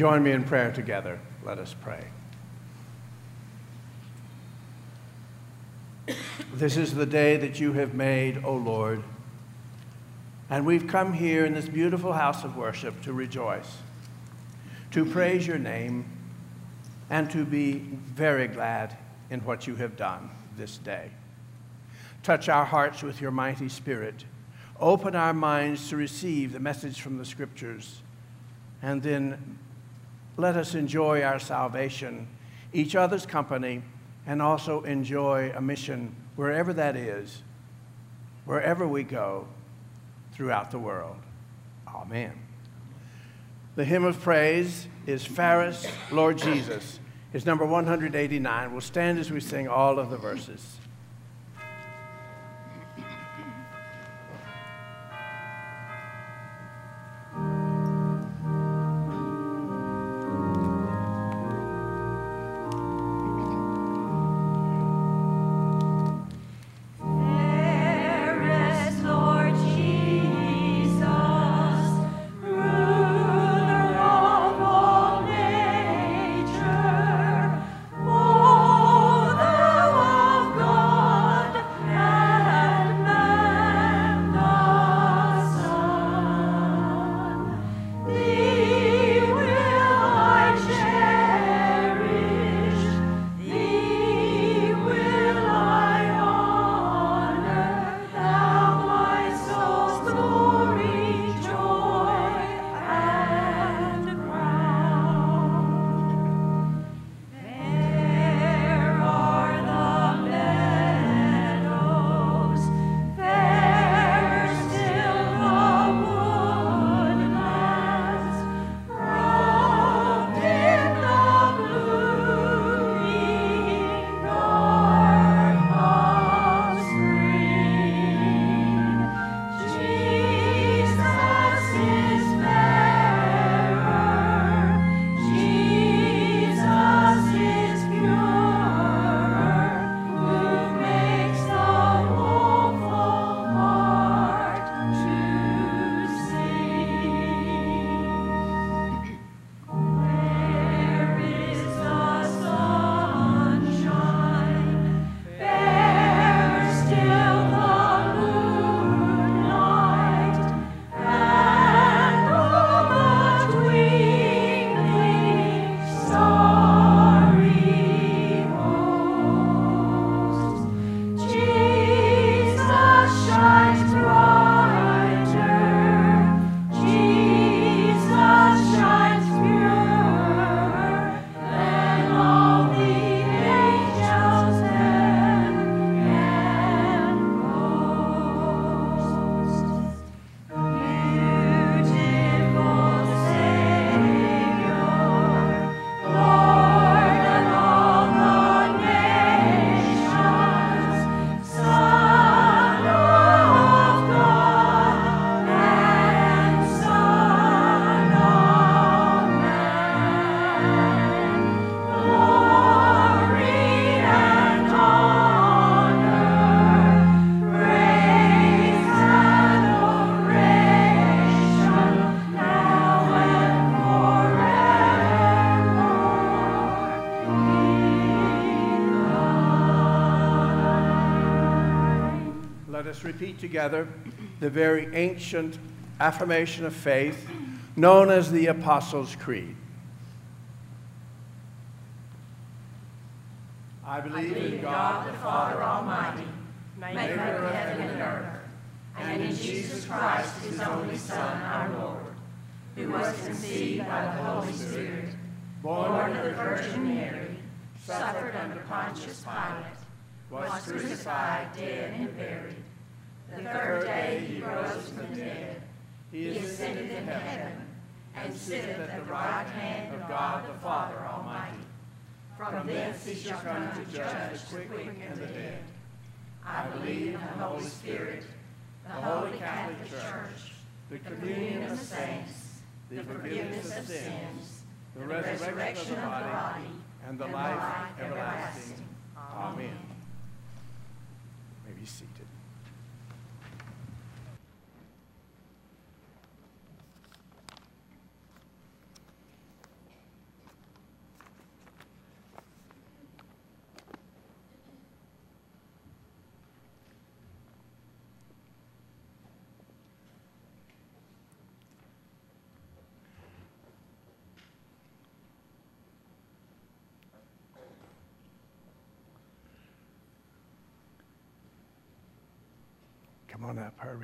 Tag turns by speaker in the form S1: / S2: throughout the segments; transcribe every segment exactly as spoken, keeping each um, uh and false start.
S1: join me in prayer together? Let us pray. This is the day that you have made, O Lord, and we've come here in this beautiful house of worship to rejoice, to praise your name, and to be very glad in what you have done this day. Touch our hearts with your mighty Spirit. Open our minds to receive the message from the Scriptures, and then let us enjoy our salvation, each other's company, and also enjoy a mission wherever that is, wherever we go throughout the world. Amen. The hymn of praise is Faris, Lord Jesus. It's number one hundred eighty-nine. We'll stand as we sing all of the verses. Let us repeat together the very ancient affirmation of faith known as the Apostles' Creed. I believe in God the Father Almighty, maker of heaven and earth, and in Jesus Christ, his only Son, our Lord, who was conceived by the Holy Spirit, born of the Virgin Mary, suffered under Pontius Pilate, was crucified, dead, and buried. The third day he rose from the dead. He ascended into heaven, and sitteth at the right hand of God the Father Almighty. From thence he shall come to judge the quick and the dead. I believe in the Holy Spirit, the Holy Catholic Church, the communion of saints, the forgiveness of sins, the resurrection of the body, and the life everlasting. Amen. You may be seated.
S2: Come on up, Herbie.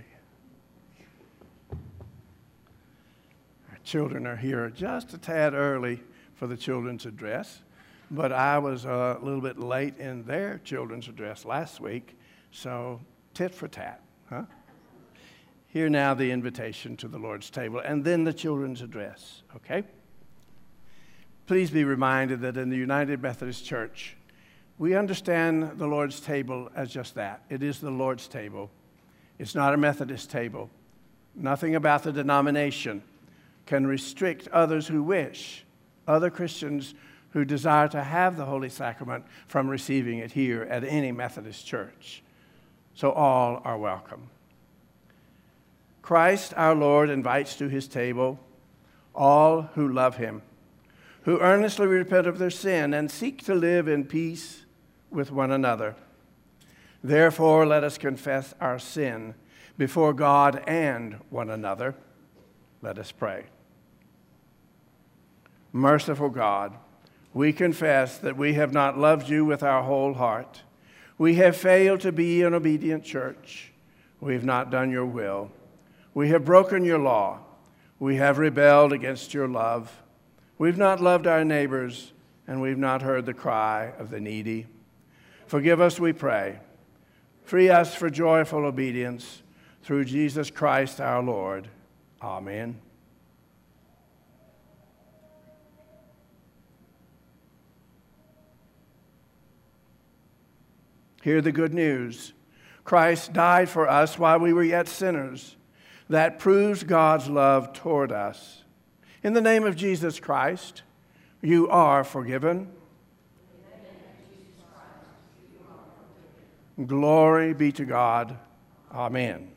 S2: Our children are here just a tad early for the children's address, but I was a little bit late in their children's address last week, so tit for tat, huh? Hear now the invitation to the Lord's table, and then the children's address, okay? Please be reminded that in the United Methodist Church, we understand the Lord's table as just that. It is the Lord's table. It's not a Methodist table. Nothing about the denomination can restrict others who wish, other Christians who desire to have the Holy Sacrament, from receiving it here at any Methodist church. So all are welcome. Christ our Lord invites to his table all who love him, who earnestly repent of their sin and seek to live in peace with one another. Therefore, let us confess our sin before God and one another. Let us pray. Merciful God, we confess that we have not loved you with our whole heart. We have failed to be an obedient church. We have not done your will. We have broken your law. We have rebelled against your love. We've not loved our neighbors, and we've not heard the cry of the needy. Forgive us, we pray. Free us for joyful obedience through Jesus Christ our Lord. Amen. Hear the good news. Christ died for us while we were yet sinners. That proves God's love toward us. In the name of Jesus Christ, you are forgiven. Glory be to God. Amen.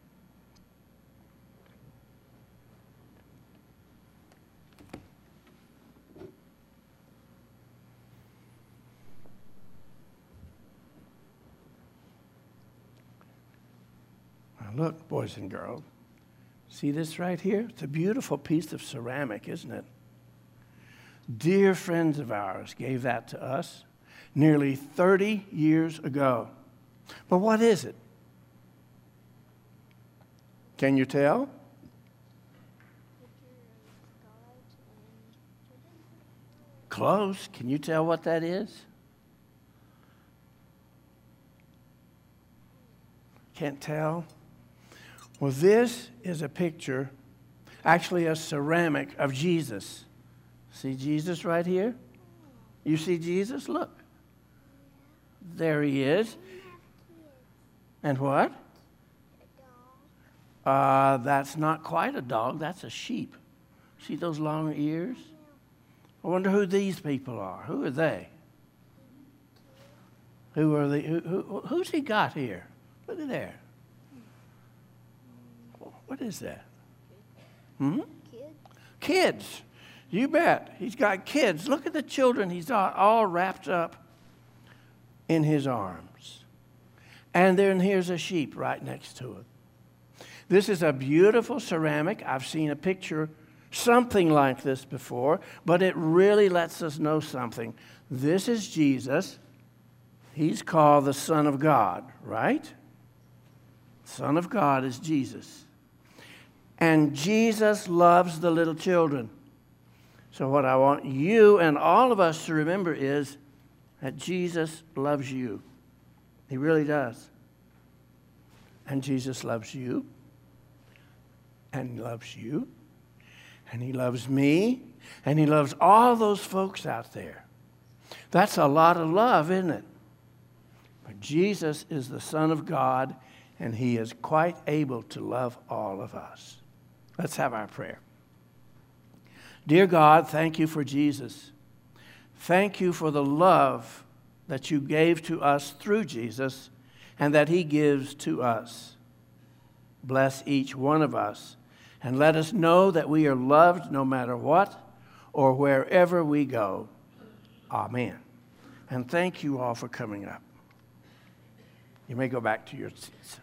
S2: Now look, boys and girls. See this right here? It's a beautiful piece of ceramic, isn't it? Dear friends of ours gave that to us nearly thirty years ago. But what is it? Can you tell? Close. Can you tell what that is? Can't tell? Well, this is a picture, actually a ceramic of Jesus. See Jesus right here? You see Jesus? Look. There he is. And what? Uh, that's not quite a dog. That's a sheep. See those long ears? I wonder who these people are. Who are they? Who are they? Who, who, who's he got here? Look at there. What is that? Hmm? Kids. Kids. You bet. He's got kids. Look at the children. He's all, all wrapped up in his arms. And then here's a sheep right next to it. This is a beautiful ceramic. I've seen a picture, something like this before, but it really lets us know something. This is Jesus. He's called the Son of God, right? Son of God is Jesus. And Jesus loves the little children. So what I want you and all of us to remember is that Jesus loves you. He really does. And Jesus loves you. And he loves you. And he loves me. And he loves all those folks out there. That's a lot of love, isn't it? But Jesus is the Son of God, and he is quite able to love all of us. Let's have our prayer. Dear God, thank you for Jesus. Thank you for the love that you gave to us through Jesus and that he gives to us. Bless each one of us and let us know that we are loved no matter what or wherever we go. Amen. And thank you all for coming up. You may go back to your seats.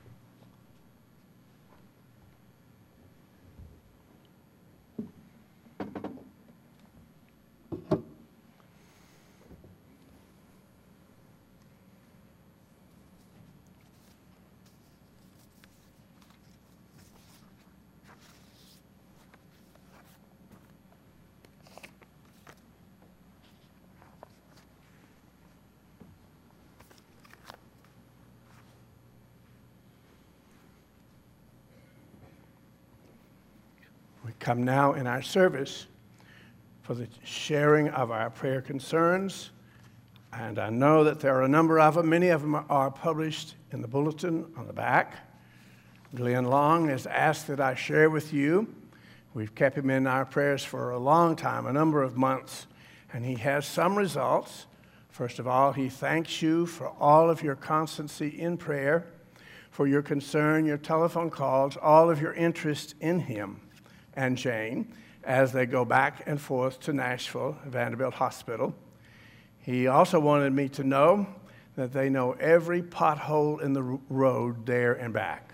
S2: come now in our service for the sharing of our prayer concerns. And I know that there are a number of them. Many of them are published in the bulletin on the back. Glenn Long has asked that I share with you. We've kept him in our prayers for a long time, a number of months, and he has some results. First of all, he thanks you for all of your constancy in prayer, for your concern, your telephone calls, all of your interest in him and Jane as they go back and forth to Nashville, Vanderbilt Hospital. He also wanted me to know that they know every pothole in the road there and back.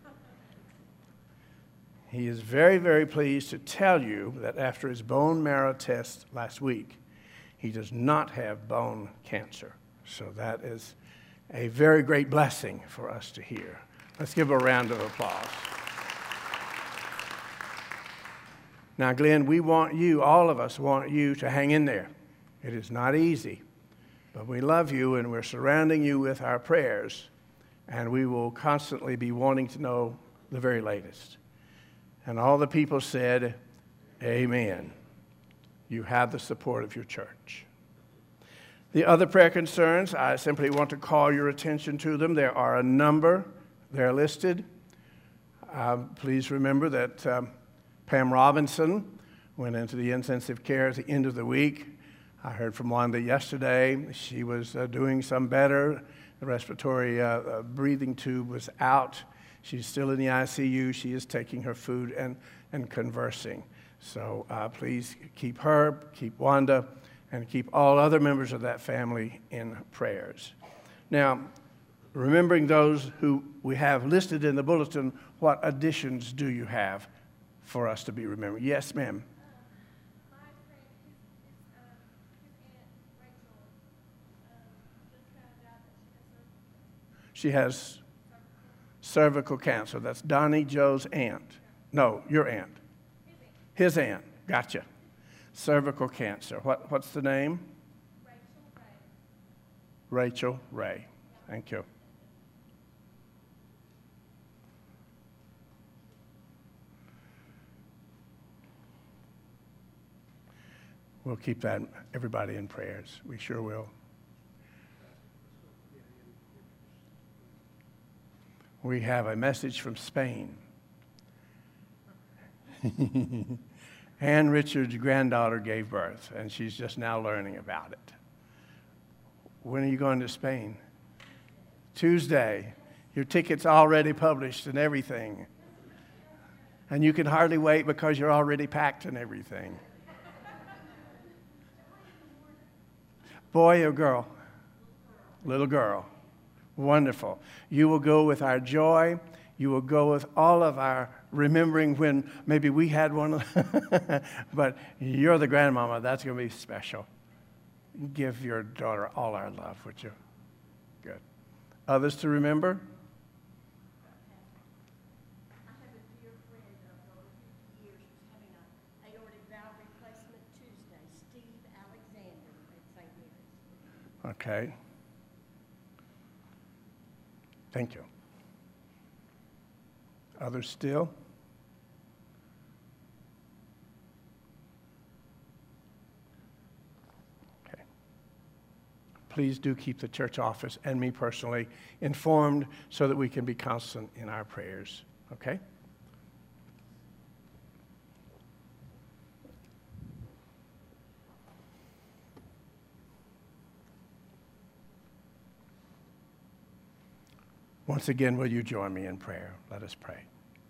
S2: He is very, very pleased to tell you that after his bone marrow test last week, he does not have bone cancer. So that is a very great blessing for us to hear. Let's give a round of applause. Now, Glenn, we want you, all of us want you to hang in there. It is not easy, but we love you and we're surrounding you with our prayers, and we will constantly be wanting to know the very latest. And all the people said, amen. You have the support of your church. The other prayer concerns, I simply want to call your attention to them. There are a number. They're listed. Um, please remember that um, Pam Robinson went into the intensive care at the end of the week. I heard from Wanda yesterday. She was uh, doing some better. The respiratory uh, uh, breathing tube was out. She's still in the I C U. She is taking her food and, and conversing. So uh, please keep her, keep Wanda, and keep all other members of that family in prayers. Now, remembering those who we have listed in the bulletin, what additions do you have for us to be remembering? Yes, ma'am.
S3: Uh, my friend, his, his, uh, his aunt, Rachel, um, just found out that she has
S2: She has cervical cancer. That's Donnie Joe's aunt. No, your aunt. His aunt. Gotcha. Cervical cancer. What, what's the name?
S3: Rachel Ray.
S2: Rachel Ray. Thank you. We'll keep that, everybody, in prayers. We sure will. We have a message from Spain. Ann Richards' granddaughter gave birth, and she's just now learning about it. When are you going to Spain? Tuesday. Your ticket's already published and everything. And you can hardly wait because you're already packed and everything. Boy or girl? Little girl. Wonderful. You will go with our joy. You will go with all of our remembering when maybe we had one. But you're the grandmama. That's going to be special. Give your daughter all our love, would you? Good. Others to remember?
S4: I have a dear friend of over fifty years who's having an aortic valve replacement Tuesday, Steve Alexander at Saint Mary's.
S2: Okay. Thank you. Others still? Okay. Please do keep the church office and me personally informed so that we can be constant in our prayers. Okay? Once again, will you join me in prayer? Let us pray.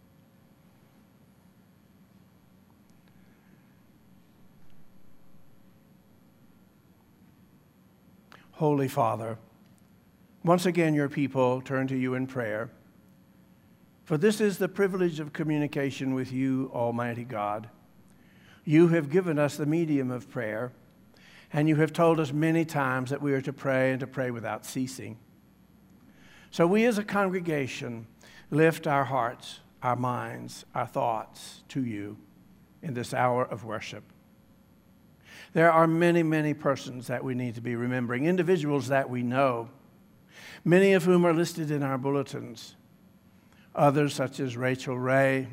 S2: Holy Father, once again your people turn to you in prayer, for this is the privilege of communication with you, Almighty God. You have given us the medium of prayer, and you have told us many times that we are to pray and to pray without ceasing. So we as a congregation lift our hearts, our minds, our thoughts to you in this hour of worship. There are many, many persons that we need to be remembering, individuals that we know, many of whom are listed in our bulletins. Others, such as Rachel Ray,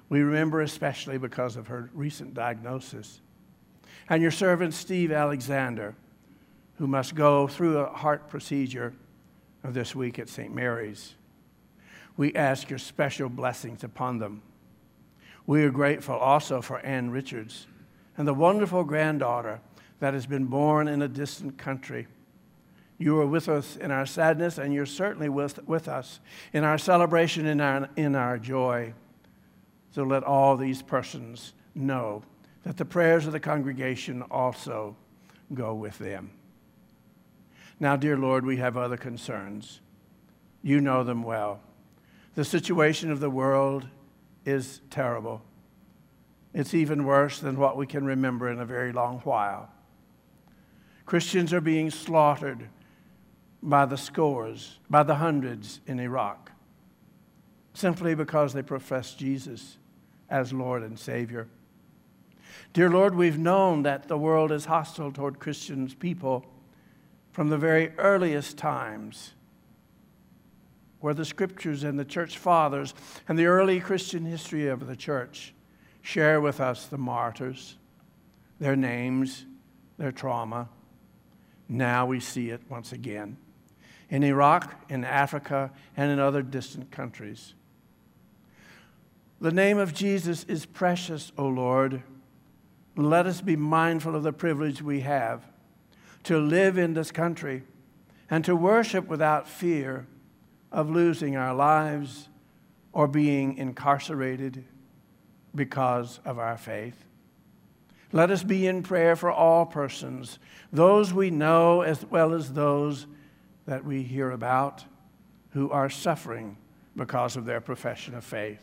S2: We remember especially because of her recent diagnosis. And your servant, Steve Alexander, who must go through a heart procedure this week at Saint Mary's. We ask your special blessings upon them. We are grateful also for Ann Richards and the wonderful granddaughter that has been born in a distant country. You are with us in our sadness, and you're certainly with, with us in our celebration, in our, in our joy. So let all these persons know that the prayers of the congregation also go with them. Now, dear Lord, we have other concerns. You know them well. The situation of the world is terrible. It's even worse than what we can remember in a very long while. Christians are being slaughtered by the scores, by the hundreds in Iraq, simply because they profess Jesus as Lord and Savior. Dear Lord, we've known that the world is hostile toward Christian people from the very earliest times, where the scriptures and the church fathers and the early Christian history of the church share with us the martyrs, their names, their trauma. Now we see it once again in Iraq, in Africa, and in other distant countries. The name of Jesus is precious, O Lord. Let us be mindful of the privilege we have to live in this country and to worship without fear of losing our lives or being incarcerated because of our faith. Let us be in prayer for all persons, those we know as well as those that we hear about who are suffering because of their profession of faith.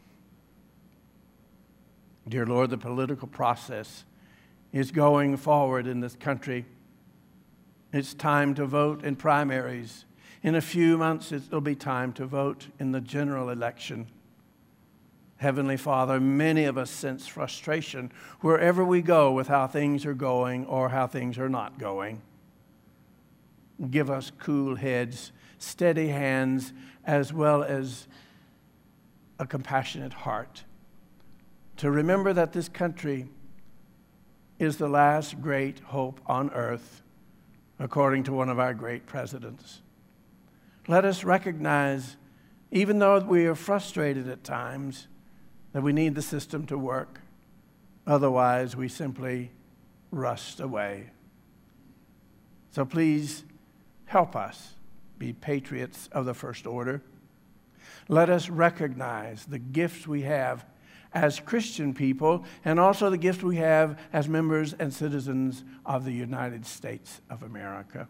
S2: Dear Lord, the political process is going forward in this country. It's time to vote in primaries. In a few months, it'll be time to vote in the general election. Heavenly Father, many of us sense frustration wherever we go with how things are going or how things are not going. Give us cool heads, steady hands, as well as a compassionate heart to remember that this country is the last great hope on earth, according to one of our great presidents. Let us recognize, even though we are frustrated at times, that we need the system to work. Otherwise, we simply rust away. So please help us be patriots of the first order. Let us recognize the gifts we have as Christian people and also the gift we have as members and citizens of the United States of America.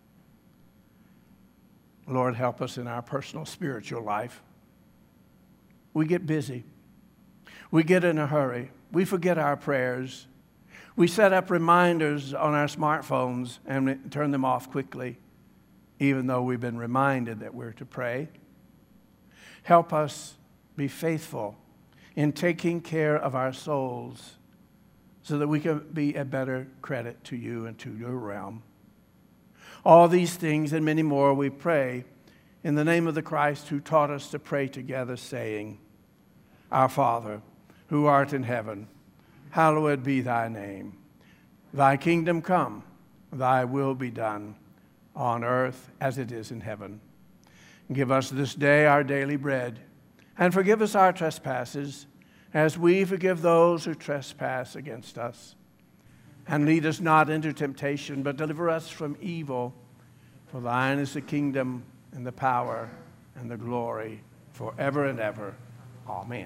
S2: Lord, help us in our personal spiritual life. We get busy. We get in a hurry. We forget our prayers. We set up reminders on our smartphones and turn them off quickly, even though we've been reminded that we're to pray. Help us be faithful in taking care of our souls so that we can be a better credit to you and to your realm. All these things and many more we pray in the name of the Christ who taught us to pray together, saying, Our Father, who art in heaven, hallowed be thy name. Thy kingdom come, thy will be done, on earth as it is in heaven. Give us this day our daily bread, and forgive us our trespasses, as we forgive those who trespass against us. And lead us not into temptation, but deliver us from evil. For thine is the kingdom, and the power, and the glory, forever and ever. Amen.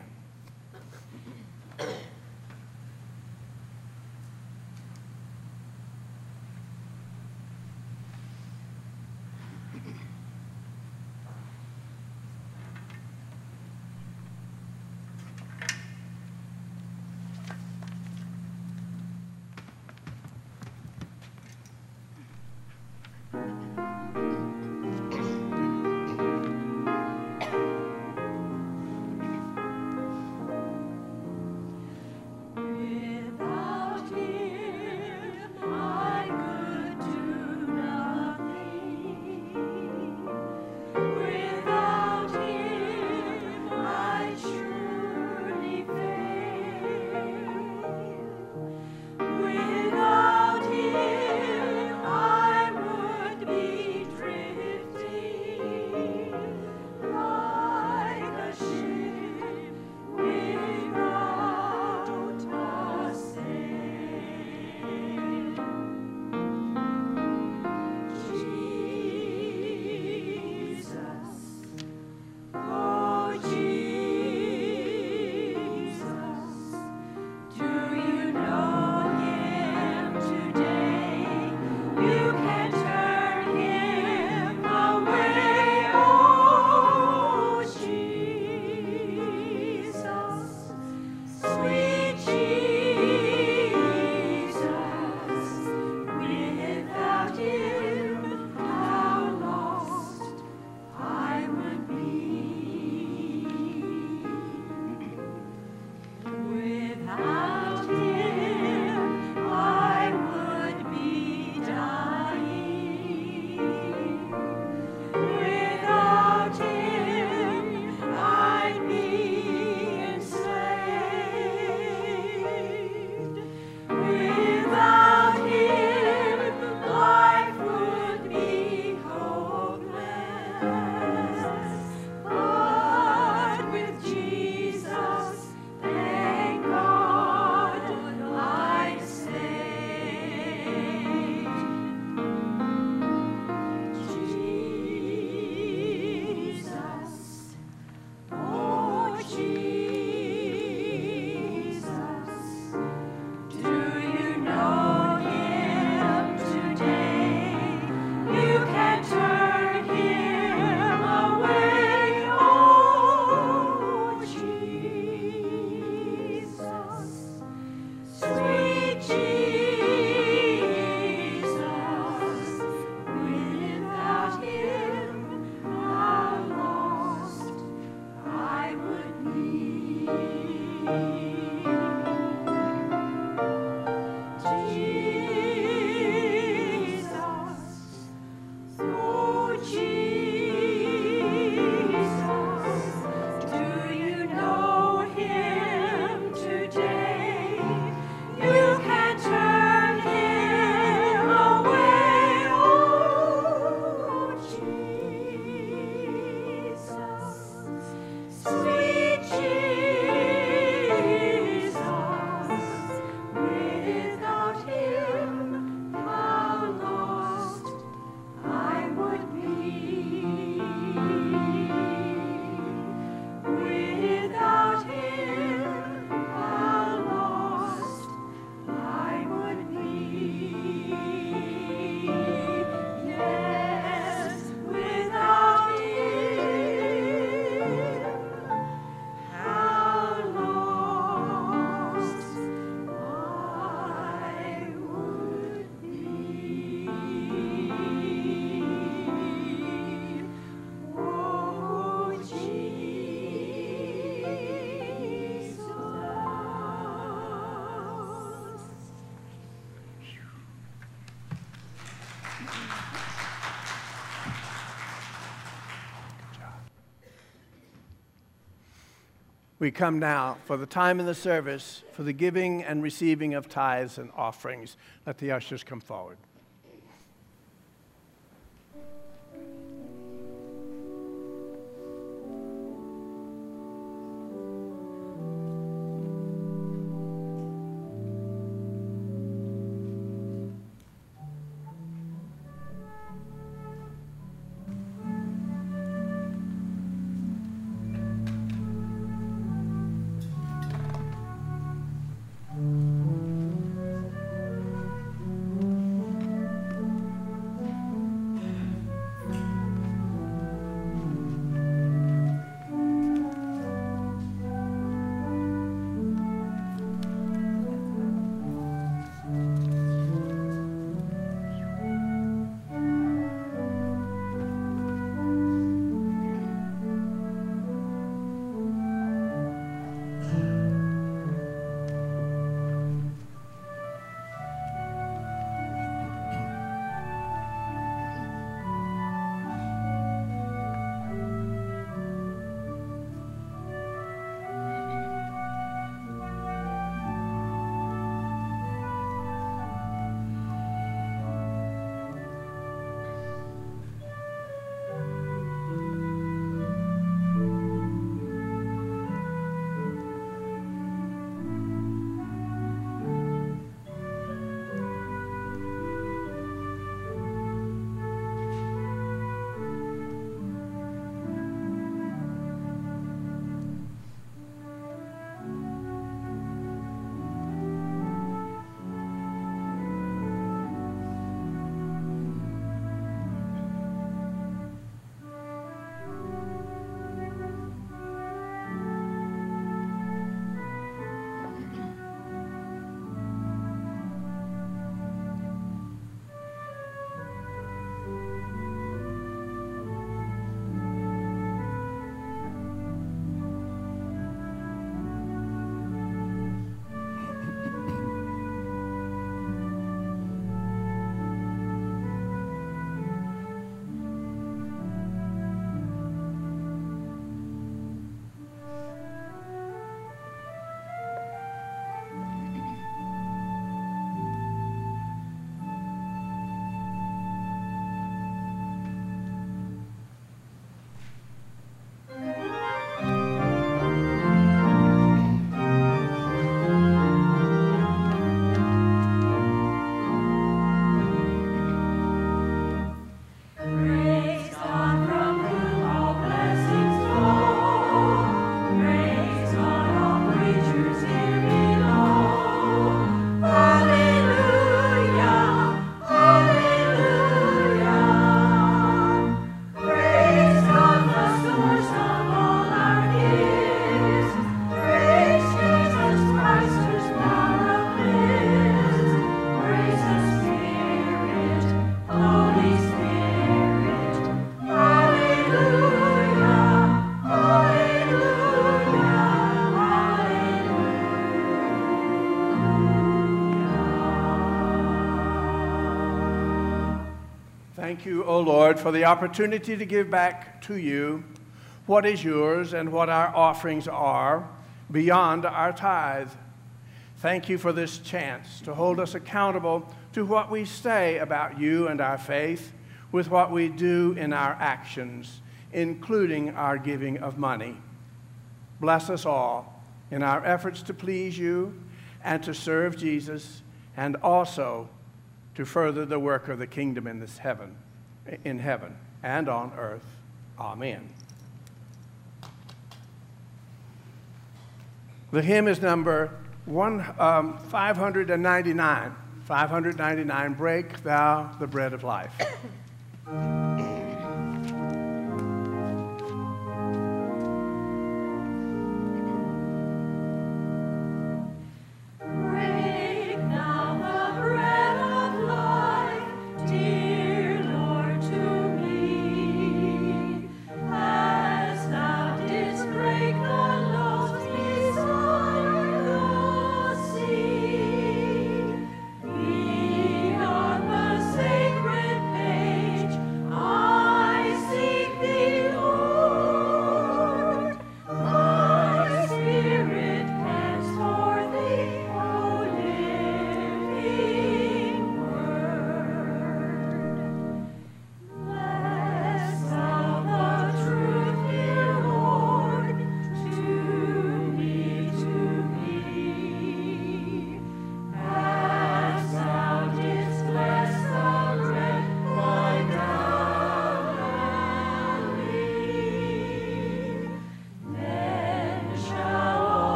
S2: We come now for the time in the service for the giving and receiving of tithes and offerings. Let the ushers come forward. Thank you, O Lord, for the opportunity to give back to you what is yours and what our offerings are beyond our tithe. Thank you for this chance to hold us accountable to what we say about you and our faith with what we do in our actions, including our giving of money. Bless us all in our efforts to please you and to serve Jesus, and also to further the work of the kingdom in this heaven, in heaven and on earth. Amen. The hymn is number one, um, five hundred ninety-nine. five hundred ninety-nine, Break Thou the Bread of Life.
S1: Sacred page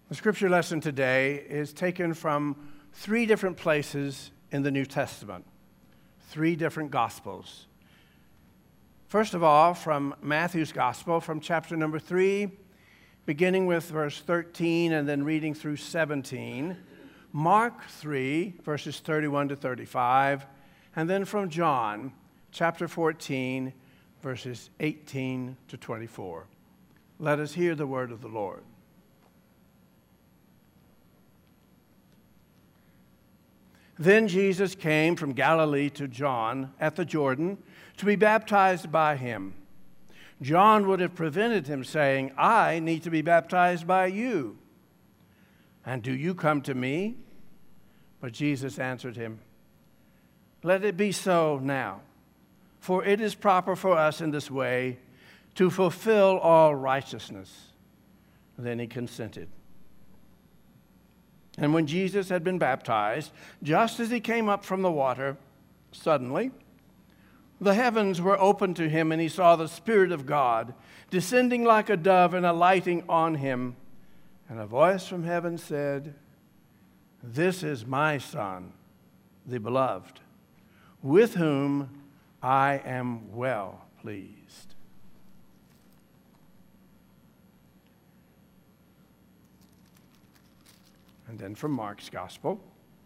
S2: The scripture lesson today is taken from three different places in the New Testament, three different Gospels. First of all, from Matthew's Gospel, from chapter number three, beginning with verse thirteen and then reading through seventeen. Mark three, verses thirty-one to thirty-five, and then from John, chapter fourteen, verses eighteen to twenty-four. Let us hear the word of the Lord. Then Jesus came from Galilee to John at the Jordan to be baptized by him. John would have prevented him, saying, I need to be baptized by you, and do you come to me? But Jesus answered him, let it be so now, for it is proper for us in this way to fulfill all righteousness. Then he consented. And when Jesus had been baptized, just as he came up from the water, suddenly the heavens were opened to him, and he saw the Spirit of God descending like a dove and alighting on him. And a voice from heaven said, this is my Son, the beloved, with whom I am well pleased. And then from Mark's Gospel.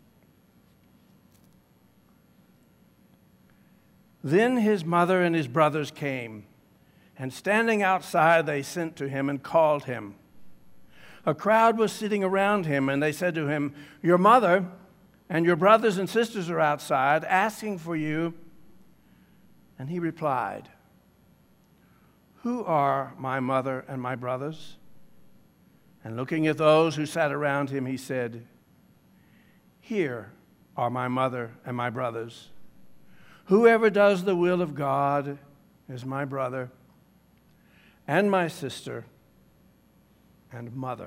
S2: Then his mother and his brothers came, and standing outside they sent to him and called him. A crowd was sitting around him, and they said to him, your mother and your brothers and sisters are outside asking for you. And he replied, who are my mother and my brothers? And looking at those who sat around him, he said, here are my mother and my brothers. Whoever does the will of God is my brother and my sister and mother.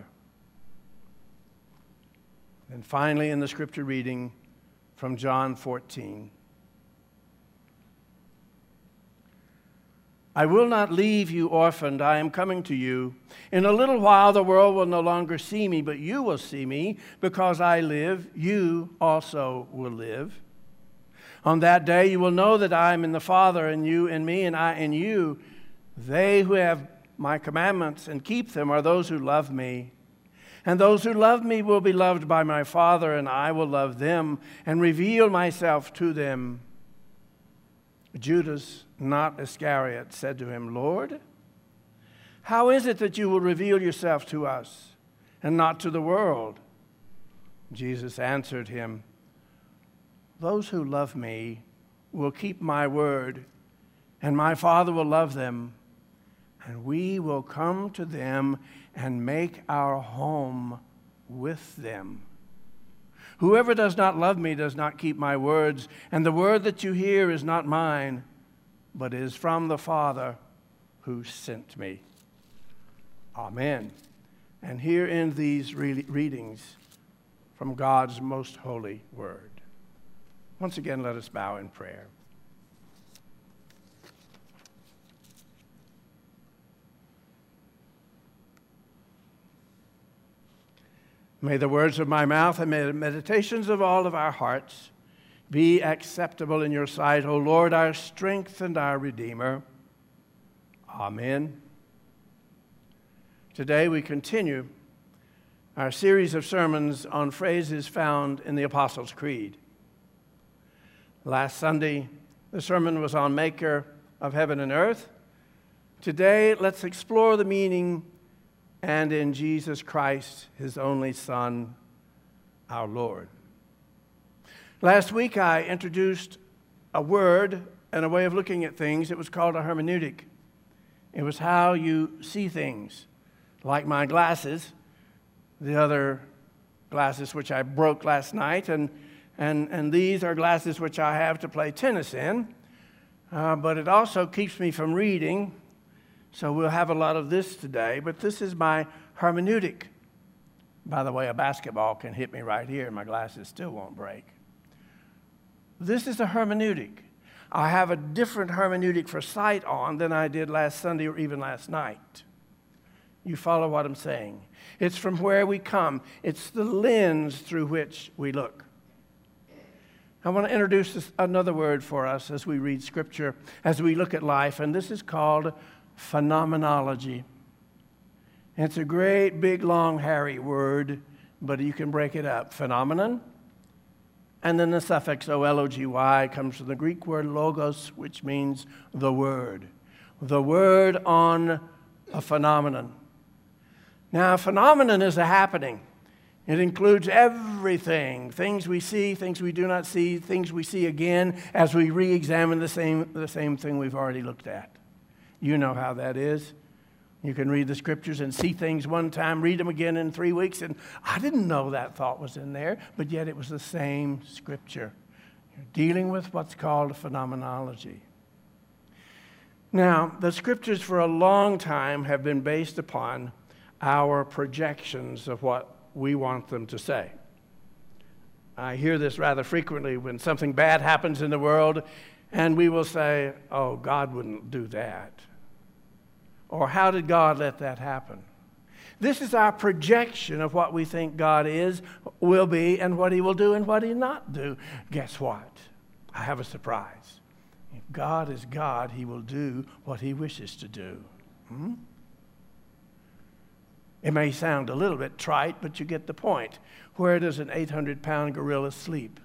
S2: And finally, in the scripture reading from John fourteen. I will not leave you orphaned. I am coming to you. In a little while the world will no longer see me, but you will see me. Because I live, you also will live. On that day you will know that I am in the Father, and you in me, and I in you. They who have my commandments and keep them are those who love me. And those who love me will be loved by my Father, and I will love them and reveal myself to them. Judas, not Iscariot, said to him, Lord, how is it that you will reveal yourself to us and not to the world? Jesus answered him, those who love me will keep my word, and my Father will love them, and we will come to them and make our home with them. Whoever does not love me does not keep my words, and the word that you hear is not mine, but is from the Father who sent me. Amen. And here end these re- readings from God's most holy word. Once again, let us bow in prayer. May the words of my mouth and may the meditations of all of our hearts be acceptable in your sight, O Lord, our strength and our Redeemer. Amen. Today we continue our series of sermons on phrases found in the Apostles' Creed. Last Sunday, the sermon was on Maker of heaven and earth. Today, let's explore the meaning and in Jesus Christ, his only Son, our Lord. Last week, I introduced a word and a way of looking at things. It was called a hermeneutic. It was how you see things, like my glasses, the other glasses which I broke last night, and, and, and these are glasses which I have to play tennis in, uh, but it also keeps me from reading. So we'll have a lot of this today, but this is my hermeneutic. By the way, a basketball can hit me right here and my glasses still won't break. This is a hermeneutic. I have a different hermeneutic for sight on than I did last Sunday or even last night. You follow what I'm saying? It's from where we come. It's the lens through which we look. I want to introduce this, another word for us as we read Scripture, as we look at life, and this is called phenomenology. It's a great, big, long, hairy word, but you can break it up. Phenomenon, and then the suffix O L O G Y comes from the Greek word logos, which means the word. The word on a phenomenon. Now, a phenomenon is a happening. It includes everything, things we see, things we do not see, things we see again as we re-examine the same, the same thing we've already looked at. You know how that is. You can read the Scriptures and see things one time, read them again in three weeks, and I didn't know that thought was in there, but yet it was the same Scripture. You're dealing with what's called phenomenology. Now, the Scriptures for a long time have been based upon our projections of what we want them to say. I hear this rather frequently when something bad happens in the world, and we will say, oh, God wouldn't do that. Or how did God let that happen? This is our projection of what we think God is, will be, and what he will do and what he will not do. Guess what? I have a surprise. If God is God, he will do what he wishes to do. Hmm? It may sound a little bit trite, but you get the point. Where does an eight hundred pound gorilla sleep?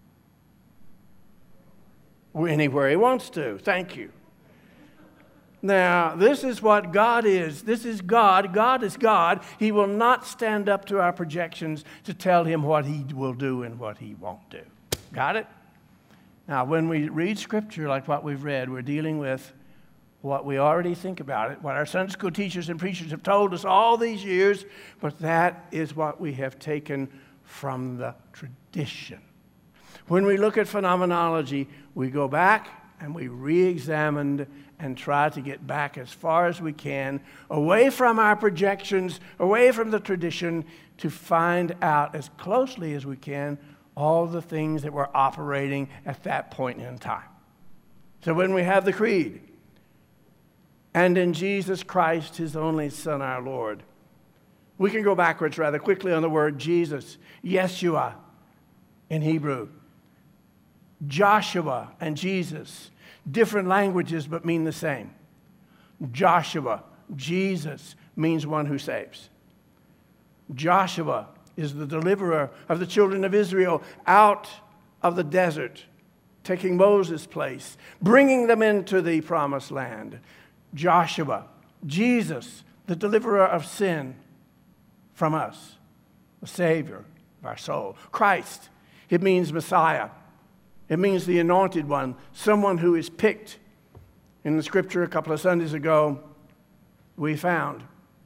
S2: Anywhere he wants to. Thank you. Now, this is what God is. This is God. God is God. He will not stand up to our projections to tell him what he will do and what he won't do. Got it? Now, when we read Scripture like what we've read, we're dealing with what we already think about it, what our Sunday school teachers and preachers have told us all these years, but that is what we have taken from the tradition. When we look at phenomenology, we go back and we re-examined and try to get back as far as we can, away from our projections, away from the tradition, to find out as closely as we can all the things that were operating at that point in time. So when we have the creed, and in Jesus Christ, his only Son, our Lord, we can go backwards rather quickly on the word Jesus, Yeshua in Hebrew, Joshua and Jesus, different languages but mean the same. Joshua, Jesus, means one who saves. Joshua is the deliverer of the children of Israel out of the desert, taking Moses' place, bringing them into the promised land. Joshua, Jesus, the deliverer of sin from us, the Savior of our soul. Christ, it means Messiah. It means the anointed one, someone who is picked. In the Scripture a couple of Sundays ago, we found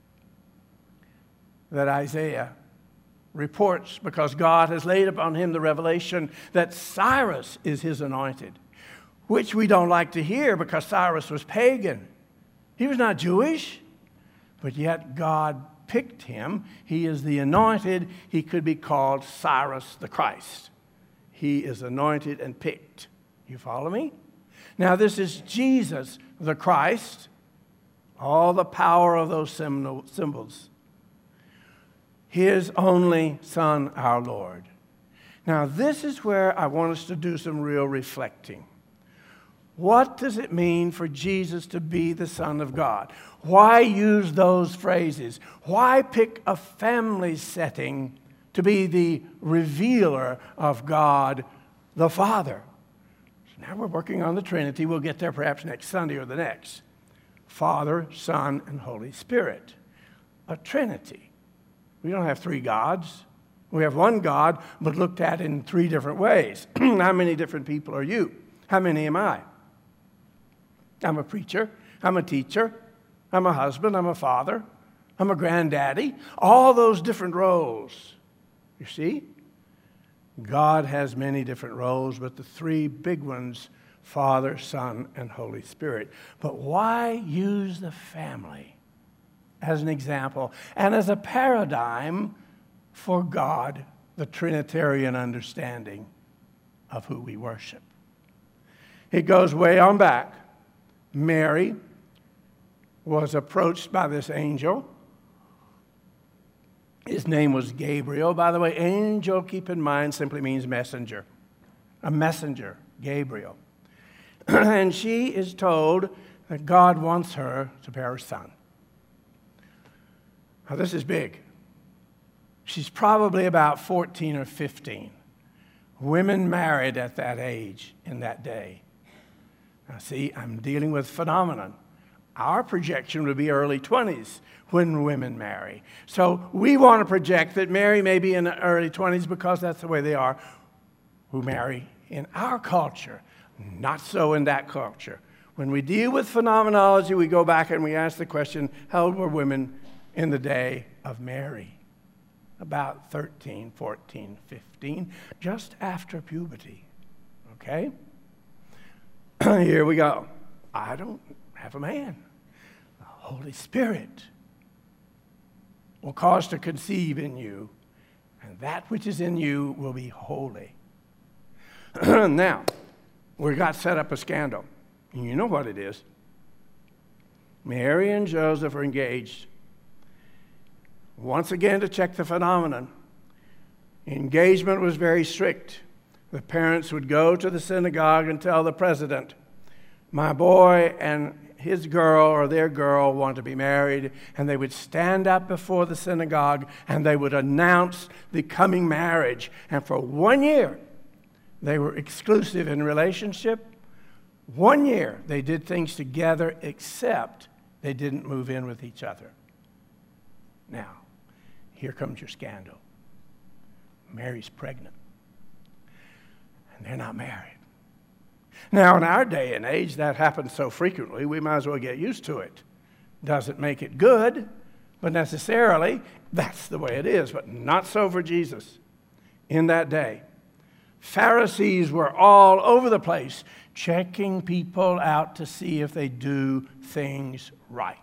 S2: that Isaiah reports, because God has laid upon him the revelation, that Cyrus is his anointed, which we don't like to hear because Cyrus was pagan. He was not Jewish, but yet God picked him. He is the anointed. He could be called Cyrus the Christ. He is anointed and picked. You follow me? Now this is Jesus the Christ, all the power of those symbols. His only Son, our Lord. Now this is where I want us to do some real reflecting. What does it mean for Jesus to be the Son of God? Why use those phrases? Why pick a family setting to be the revealer of God the Father? So now we're working on the Trinity. We'll get there perhaps next Sunday or the next. Father, Son, and Holy Spirit. A Trinity. We don't have three gods. We have one God, but looked at in three different ways. How many different people are you? How many am I? I'm a preacher. I'm a teacher. I'm a husband. I'm a father. I'm a granddaddy. All those different roles. You see? God has many different roles, but the three big ones, Father, Son, and Holy Spirit. But why use the family as an example and as a paradigm for God, the Trinitarian understanding of who we worship? It goes way on back. Mary was approached by this angel His name was Gabriel. By the way, angel, keep in mind, simply means messenger. A messenger, Gabriel. And she is told that God wants her to bear a son. Now, this is big. She's probably about fourteen or fifteen. Women married at that age in that day. Now, see, I'm dealing with phenomenon. Our projection would be early twenties when women marry. So we want to project that Mary may be in the early twenties because that's the way they are who marry in our culture. Not so in that culture. When we deal with phenomenology, we go back and we ask the question, how old were women in the day of Mary? About thirteen, fourteen, fifteen, just after puberty. Okay? Here we go. I don't have a man. The Holy Spirit will cause to conceive in you, and that which is in you will be holy. Now, we got set up a scandal. And you know what it is. Mary and Joseph are engaged. Once again, to check the phenomenon, engagement was very strict. The parents would go to the synagogue and tell the president, my boy and his girl or their girl want to be married, and they would stand up before the synagogue and they would announce the coming marriage. And for one year, they were exclusive in relationship. One year, they did things together, except they didn't move in with each other. Now, here comes your scandal. Mary's pregnant, and they're not married. Now, in our day and age, that happens so frequently, we might as well get used to it. Doesn't make it good, but necessarily, that's the way it is. But not so for Jesus in that day. Pharisees were all over the place, checking people out to see if they do things right.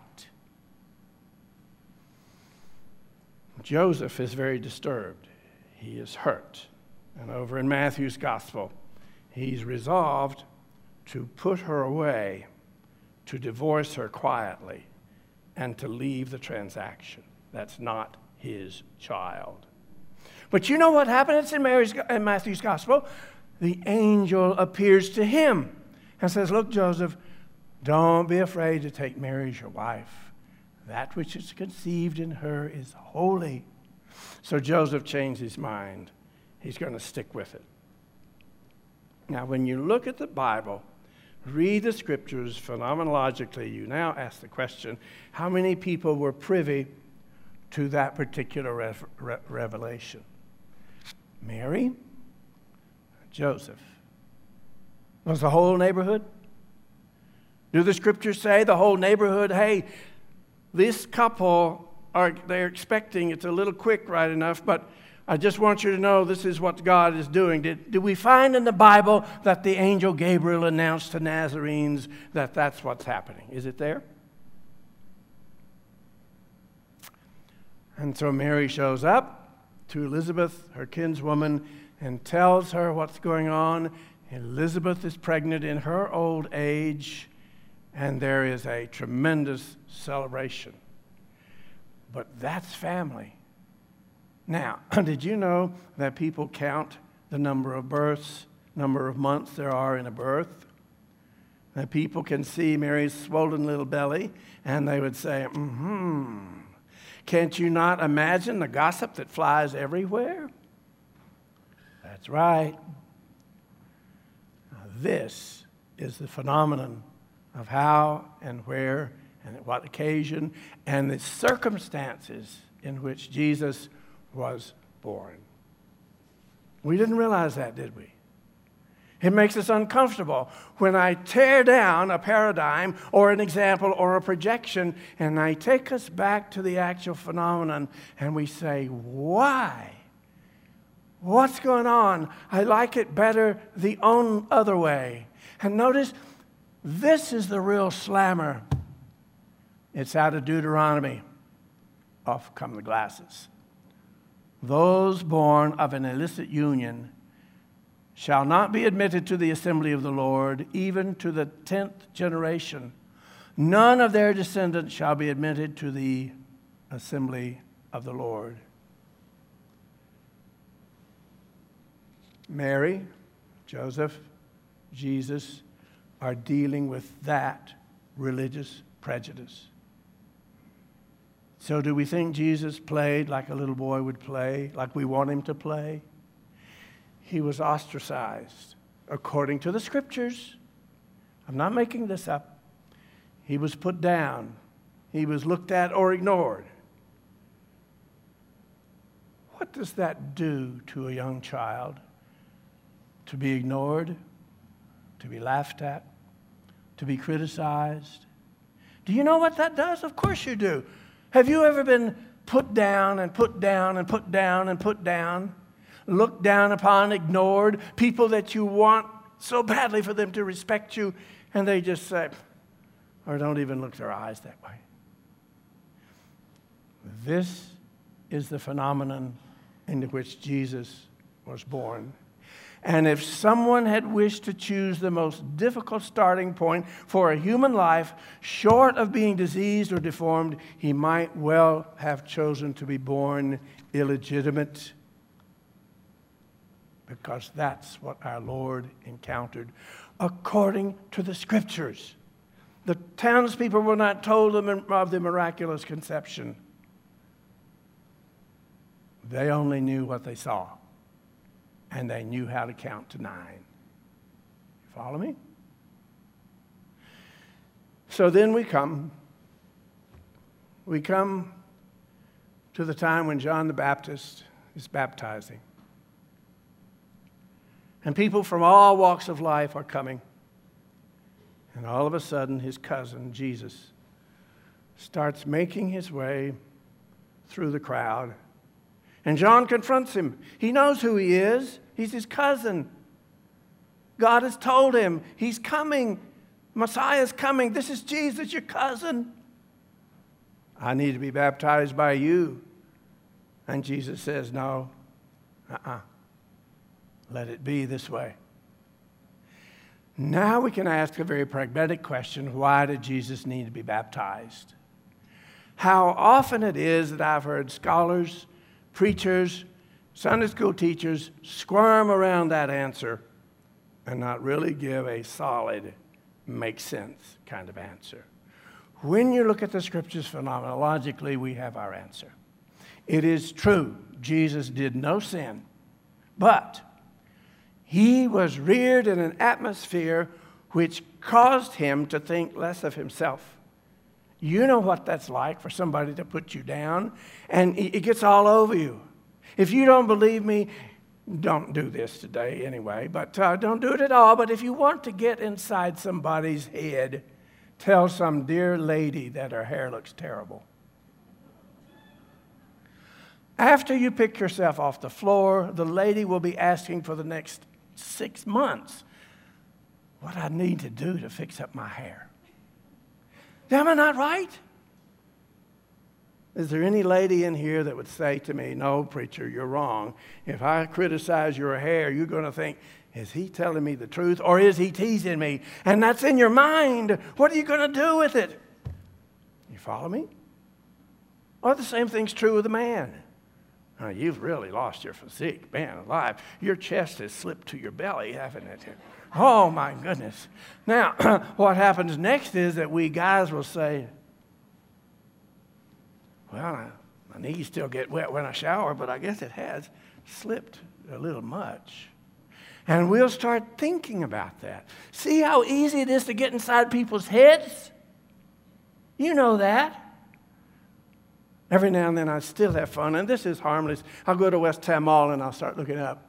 S2: Joseph is very disturbed. He is hurt. And over in Matthew's gospel, he's resolved to put her away, to divorce her quietly, and to leave the transaction. That's not his child. But you know what happened? It's in, Mary's, in Matthew's gospel. The angel appears to him and says, look, Joseph, don't be afraid to take Mary as your wife. That which is conceived in her is holy. So Joseph changed his mind. He's going to stick with it. Now, when you look at the Bible, read the scriptures phenomenologically, you now ask the question, how many people were privy to that particular rev- re- revelation? Mary, Joseph. Was the whole neighborhood? Do the scriptures say the whole neighborhood, hey, this couple, are they're expecting, it's a little quick right enough, but I just want you to know this is what God is doing. Did, did we find in the Bible that the angel Gabriel announced to Nazarenes that that's what's happening? Is it there? And so Mary shows up to Elizabeth, her kinswoman, and tells her what's going on. Elizabeth is pregnant in her old age, and there is a tremendous celebration. But that's family. Now, did you know that people count the number of births, number of months there are in a birth? That people can see Mary's swollen little belly, and they would say, mm-hmm. Can't you not imagine the gossip that flies everywhere? That's right. Now, this is the phenomenon of how and where and at what occasion and the circumstances in which Jesus was born. We didn't realize that, did we? It makes us uncomfortable when I tear down a paradigm or an example or a projection and I take us back to the actual phenomenon and we say, why? What's going on? I like it better the own other way. And notice, this is the real slammer. It's out of Deuteronomy. Off come the glasses. Those born of an illicit union shall not be admitted to the assembly of the Lord, even to the tenth generation. None of their descendants shall be admitted to the assembly of the Lord. Mary, Joseph, Jesus are dealing with that religious prejudice. So do we think Jesus played like a little boy would play, like we want him to play? He was ostracized according to the scriptures. I'm not making this up. He was put down. He was looked at or ignored. What does that do to a young child? To be ignored, to be laughed at, to be criticized? Do you know what that does? Of course you do. Have you ever been put down and put down and put down and put down? Looked down upon, ignored, people that you want so badly for them to respect you, and they just say, or don't even look their eyes that way. This is the phenomenon into which Jesus was born. And if someone had wished to choose the most difficult starting point for a human life, short of being diseased or deformed, he might well have chosen to be born illegitimate, because that's what our Lord encountered according to the scriptures. The townspeople were not told of the miraculous conception. They only knew what they saw, and they knew how to count to nine. You follow me? So then we come, we come to the time when John the Baptist is baptizing. And people from all walks of life are coming. And all of a sudden, his cousin, Jesus, starts making his way through the crowd. And John confronts him. He knows who he is. He's his cousin. God has told him he's coming. Messiah's coming. This is Jesus, your cousin. I need to be baptized by you. And Jesus says, no, uh-uh. Let it be this way. Now we can ask a very pragmatic question. Why did Jesus need to be baptized? How often it is that I've heard scholars, preachers, Sunday school teachers squirm around that answer and not really give a solid, makes sense kind of answer. When you look at the scriptures phenomenologically, we have our answer. It is true, Jesus did no sin, but he was reared in an atmosphere which caused him to think less of himself. You know what that's like for somebody to put you down, and it gets all over you. If you don't believe me, don't do this today anyway, but uh, don't do it at all. But if you want to get inside somebody's head, tell some dear lady that her hair looks terrible. After you pick yourself off the floor, the lady will be asking for the next six months what I need to do to fix up my hair. Am I not right? Is there any lady in here that would say to me, no, preacher, you're wrong. If I criticize your hair, you're going to think, is he telling me the truth or is he teasing me? And that's in your mind. What are you going to do with it? You follow me? Or the same thing's true with a man. Oh, you've really lost your physique, man alive. Your chest has slipped to your belly, haven't it? Oh, my goodness. Now, what happens next is that we guys will say, well, my knees still get wet when I shower, but I guess it has slipped a little much. And we'll start thinking about that. See how easy it is to get inside people's heads? You know that. Every now and then I still have fun, and this is harmless. I'll go to West Tam Mall and I'll start looking up.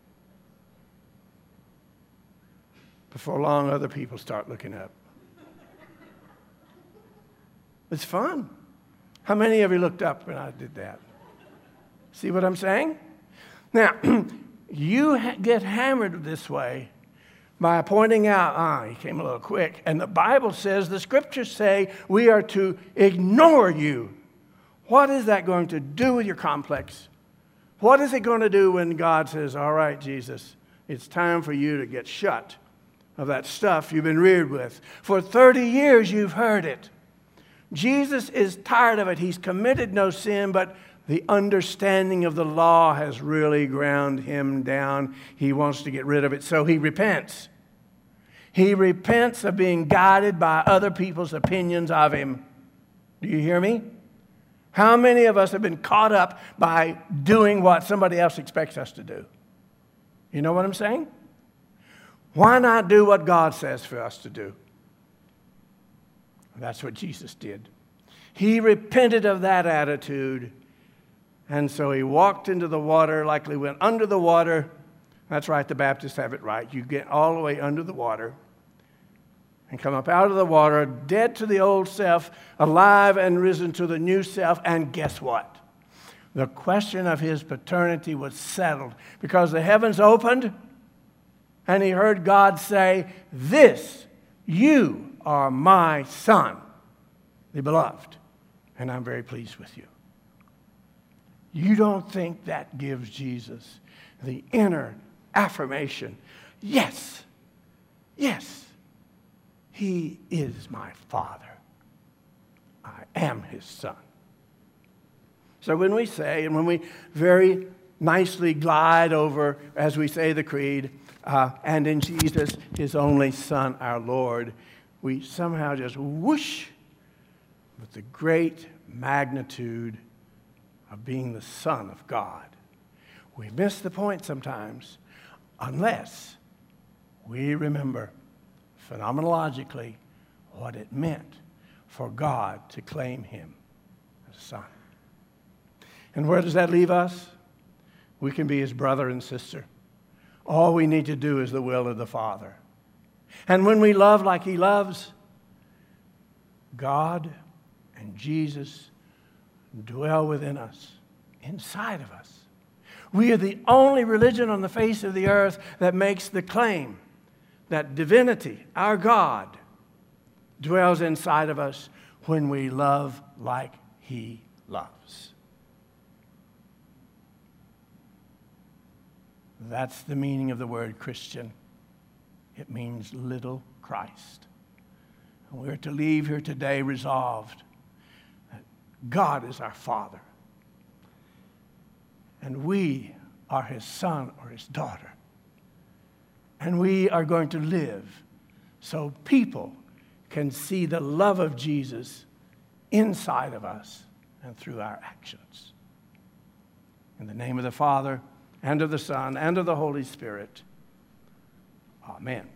S2: Before long, other people start looking up. It's fun. How many of you looked up when I did that? See what I'm saying? Now, you ha- get hammered this way by pointing out, ah, he came a little quick. And the Bible says, the scriptures say, we are to ignore you. What is that going to do with your complex? What is it going to do when God says, all right, Jesus, it's time for you to get shut of that stuff you've been reared with? For thirty years you've heard it. Jesus is tired of it. He's committed no sin, but The understanding of the law has really ground him down. He wants to get rid of it, so he repents. He repents of being guided by other people's opinions of him. Do you hear me? How many of us have been caught up by doing what somebody else expects us to do? You know what I'm saying? Why not do what God says for us to do? That's what Jesus did. He repented of that attitude, and so he walked into the water, likely went under the water. That's right, the Baptists have it right. You get all the way under the water and come up out of the water, dead to the old self, alive and risen to the new self, and guess what? The question of his paternity was settled because the heavens opened, and he heard God say, "This, you are my son, the beloved, and I'm very pleased with you." You don't think that gives Jesus the inner affirmation? Yes, yes, he is my Father. I am his son. So when we say, and when we very nicely glide over, as we say the creed, uh, and in Jesus, his only Son, our Lord, we somehow just whoosh with the great magnitude of being the Son of God. We miss the point sometimes unless we remember phenomenologically what it meant for God to claim him as Son. And where does that leave us? We can be his brother and sister. All we need to do is the will of the Father. And when we love like he loves, God and Jesus dwell within us, inside of us. We are the only religion on the face of the earth that makes the claim that divinity, our God, dwells inside of us when we love like he loves. That's the meaning of the word Christian. It means little Christ. And we're to leave here today resolved that God is our Father, and we are his son or his daughter. And we are going to live so people can see the love of Jesus inside of us and through our actions. In the name of the Father, and of the Son, and of the Holy Spirit. Amen.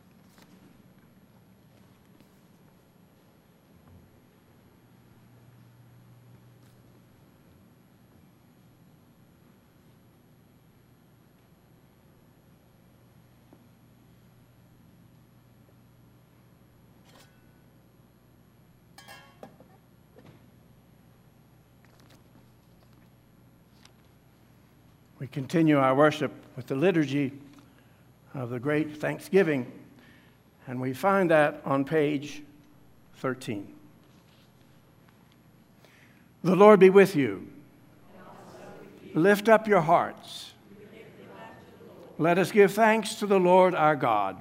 S2: We continue our worship with the liturgy of the great Thanksgiving, and we find that on page thirteen. The Lord be with you. Lift up your hearts. Let us give thanks to the Lord our God.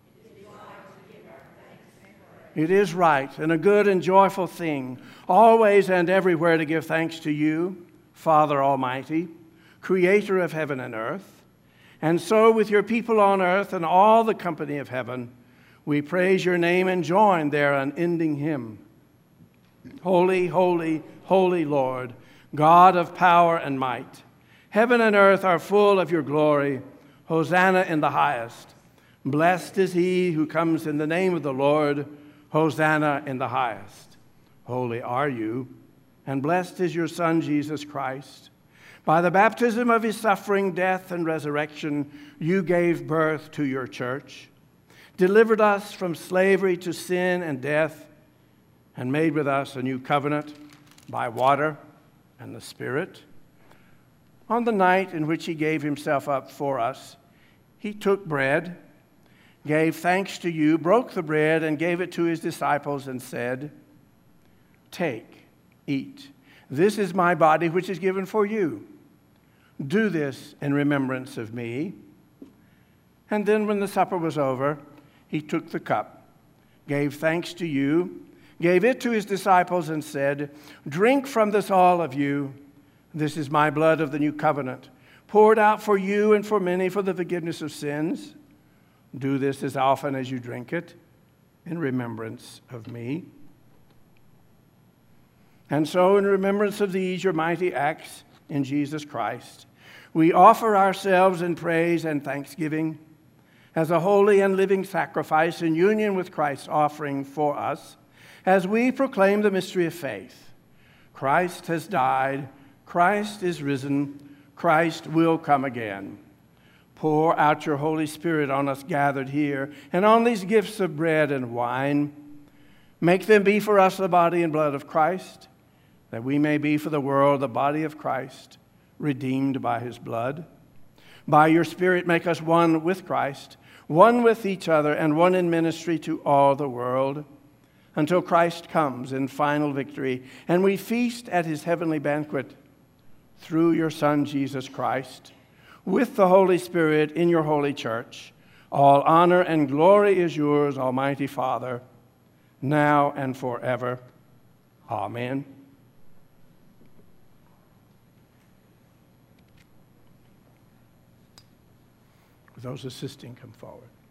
S2: It is right and a good and joyful thing, always and everywhere to give thanks to you, Father Almighty, Creator of heaven and earth. And so with your people on earth and all the company of heaven, we praise your name and join their unending hymn. Holy, holy, holy Lord, God of power and might. Heaven and earth are full of your glory. Hosanna in the highest. Blessed is he who comes in the name of the Lord. Hosanna in the highest. Holy are you, and blessed is your Son, Jesus Christ. By the baptism of his suffering, death, and resurrection, you gave birth to your church, delivered us from slavery to sin and death, and made with us a new covenant by water and the Spirit. On the night in which he gave himself up for us, he took bread, gave thanks to you, broke the bread, and gave it to his disciples and said, "Take, eat. This is my body, which is given for you. Do this in remembrance of me." And then when the supper was over, he took the cup, gave thanks to you, gave it to his disciples and said, "Drink from this, all of you. This is my blood of the new covenant, poured out for you and for many for the forgiveness of sins. Do this as often as you drink it in remembrance of me. And so, in remembrance of these, your mighty acts in Jesus Christ, we offer ourselves in praise and thanksgiving as a holy and living sacrifice in union with Christ's offering for us, as we proclaim the mystery of faith. Christ has died, Christ is risen, Christ will come again. Pour out your Holy Spirit on us gathered here and on these gifts of bread and wine. Make them be for us the body and blood of Christ, that we may be for the world the body of Christ, redeemed by his blood. By your Spirit, make us one with Christ, one with each other, and one in ministry to all the world, until Christ comes in final victory, and we feast at his heavenly banquet through your Son, Jesus Christ, with the Holy Spirit in your holy church. All honor and glory is yours, Almighty Father, now and forever. Amen. Those assisting, come forward.